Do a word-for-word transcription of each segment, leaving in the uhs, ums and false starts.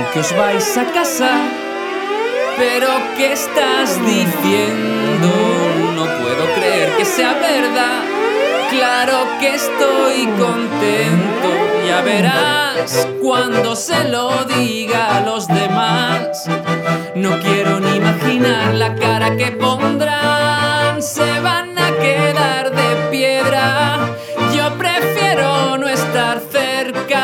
que os vais a casar. Pero ¿qué estás diciendo? No puedo creer que sea verdad. Claro que estoy contento, ya verás cuando se lo diga a los demás. No quiero ni imaginar la cara que pondrán, se van a quedar de piedra. Yo prefiero no estar cerca.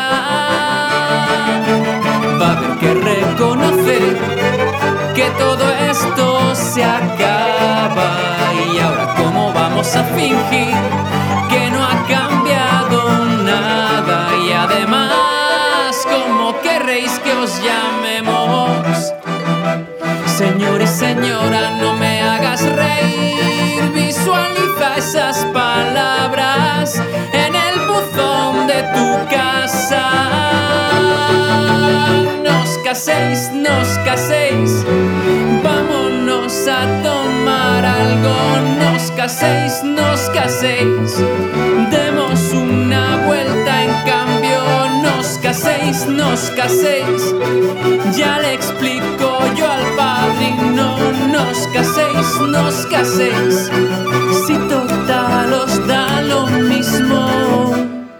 Va a haber que reconocer que todo esto se acaba. Y ahora, ¿cómo vamos a fingir que no ha cambiado nada? Y además, ¿cómo querréis que os llamemos? Señor y señora, no me hagas reír. Visualiza esas palabras en el buzón de tu casa. Nos caséis, nos caséis, vámonos a tomar algo. Nos caséis, nos caséis, demos una vuelta en cambio. Nos caséis, nos caséis, ya le explico yo al padrino. Nos caséis, nos caséis, si total os da lo mismo.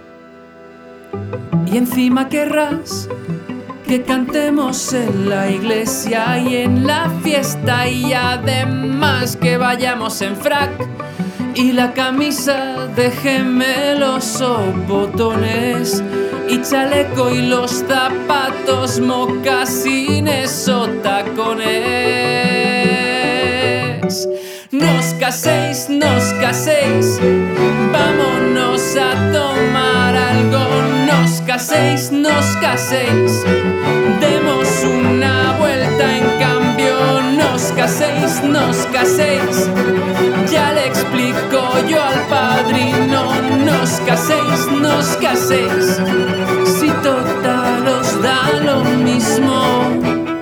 Y encima querrás que cantemos en la iglesia y en la fiesta, y además que vayamos en frac y la camisa de gemelos o botones, y chaleco y los zapatos mocasines o tacones. Nos caséis, nos caséis, vámonos a tomar algo. Nos caséis, nos caséis, demos una vuelta en cambio. Nos caséis, nos caséis, ya le explico yo al padrino. Nos caséis, nos caséis, si total os da lo mismo.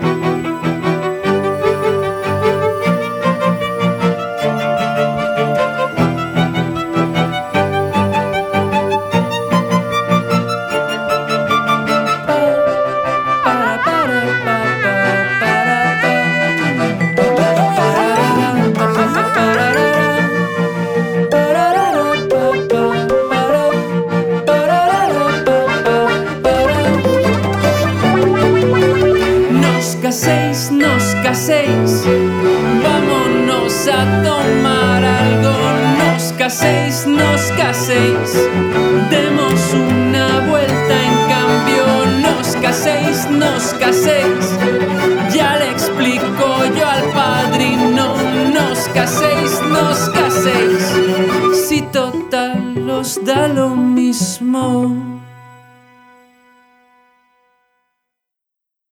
Nos caséis, nos caséis, vámonos a tomar algo. Nos caséis, nos caséis, demos una vuelta en cambio. Nos caséis, nos caséis, ya le explico yo al padrino. Nos caséis, nos caséis, si total os da lo mismo.